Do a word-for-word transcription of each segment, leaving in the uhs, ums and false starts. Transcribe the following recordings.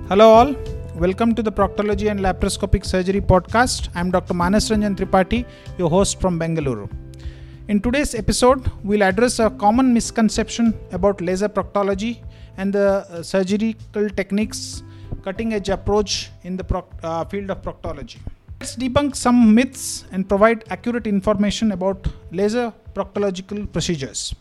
Hello all, welcome to the Proctology and Laparoscopic Surgery podcast. I am Doctor Manas Ranjan Tripathi, your host from Bengaluru. In today's episode, we'll address a common misconception about laser proctology and the uh, surgical techniques, cutting edge approach in the proc- uh, field of proctology. Let's debunk some myths and provide accurate information about laser proctological procedures.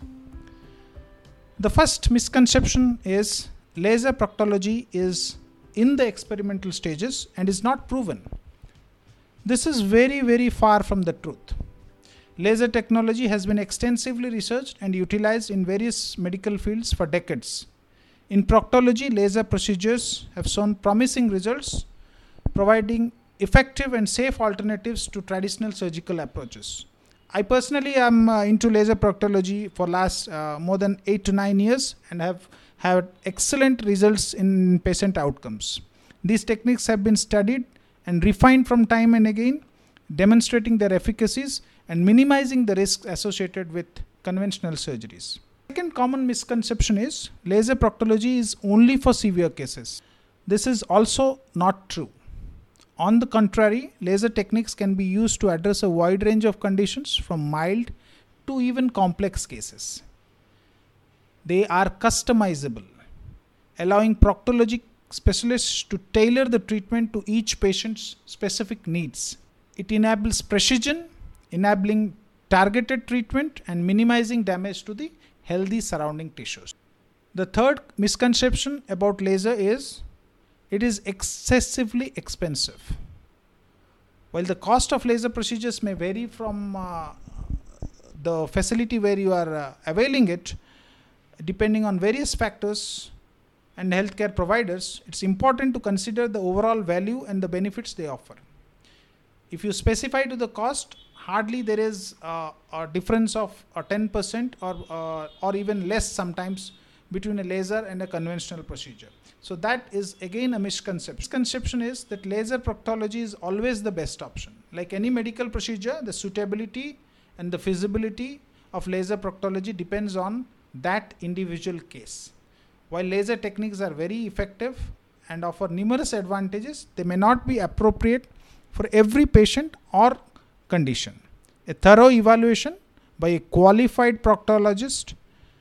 The first misconception is laser proctology is in the experimental stages and is not proven. This is very, very far from the truth. Laser technology has been extensively researched and utilized in various medical fields for decades. In proctology, laser procedures have shown promising results, providing effective and safe alternatives to traditional surgical approaches. I personally am uh, into laser proctology for last uh, more than eight to nine years and have had excellent results in patient outcomes. These techniques have been studied and refined from time and again, demonstrating their efficacies and minimizing the risks associated with conventional surgeries. Second common misconception is laser proctology is only for severe cases. This is also not true. On the contrary, laser techniques can be used to address a wide range of conditions from mild to even complex cases. They are customizable, allowing proctologic specialists to tailor the treatment to each patient's specific needs. It enables precision, enabling targeted treatment and minimizing damage to the healthy surrounding tissues. The third misconception about laser is it is excessively expensive. While the cost of laser procedures may vary from uh, the facility where you are uh, availing it, depending on various factors and healthcare providers, it's important to consider the overall value and the benefits they offer. If you specify to the cost, hardly there is uh, a difference of uh, ten percent or uh, or even less sometimes between a laser and a conventional procedure. So that is again a misconception. Misconception is that laser proctology is always the best option. Like any medical procedure, the suitability and the feasibility of laser proctology depends on that individual case. While laser techniques are very effective and offer numerous advantages, they may not be appropriate for every patient or condition. A thorough evaluation by a qualified proctologist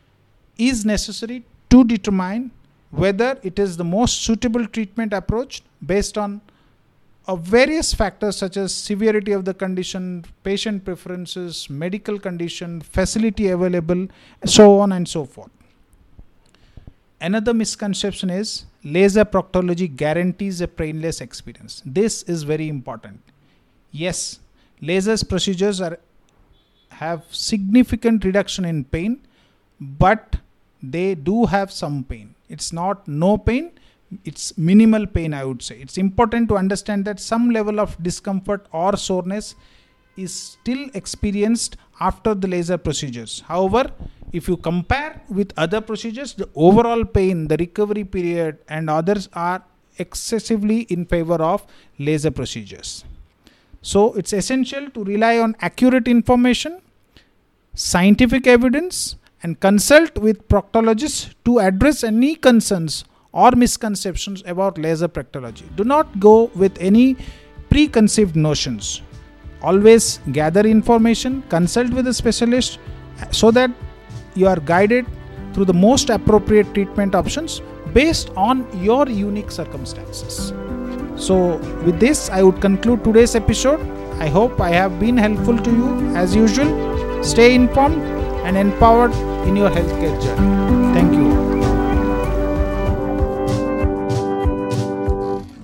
is necessary to determine whether it is the most suitable treatment approach based on uh, various factors such as severity of the condition, patient preferences, medical condition, facility available, so on and so forth. Another misconception is laser proctology guarantees a painless experience. This is very important. Yes, laser procedures are have significant reduction in pain, but they do have some pain. It's not no pain, it's minimal pain, I would say. It's important to understand that some level of discomfort or soreness is still experienced after the laser procedures. However, if you compare with other procedures, the overall pain, the recovery period and others are excessively in favor of laser procedures. So it's essential to rely on accurate information, scientific evidence, and consult with proctologists to address any concerns or misconceptions about laser proctology. Do not go with any preconceived notions. Always gather information, consult with a specialist so that you are guided through the most appropriate treatment options based on your unique circumstances. So with this, I would conclude today's episode. I hope I have been helpful to you as usual. Stay informed and empowered in your healthcare journey.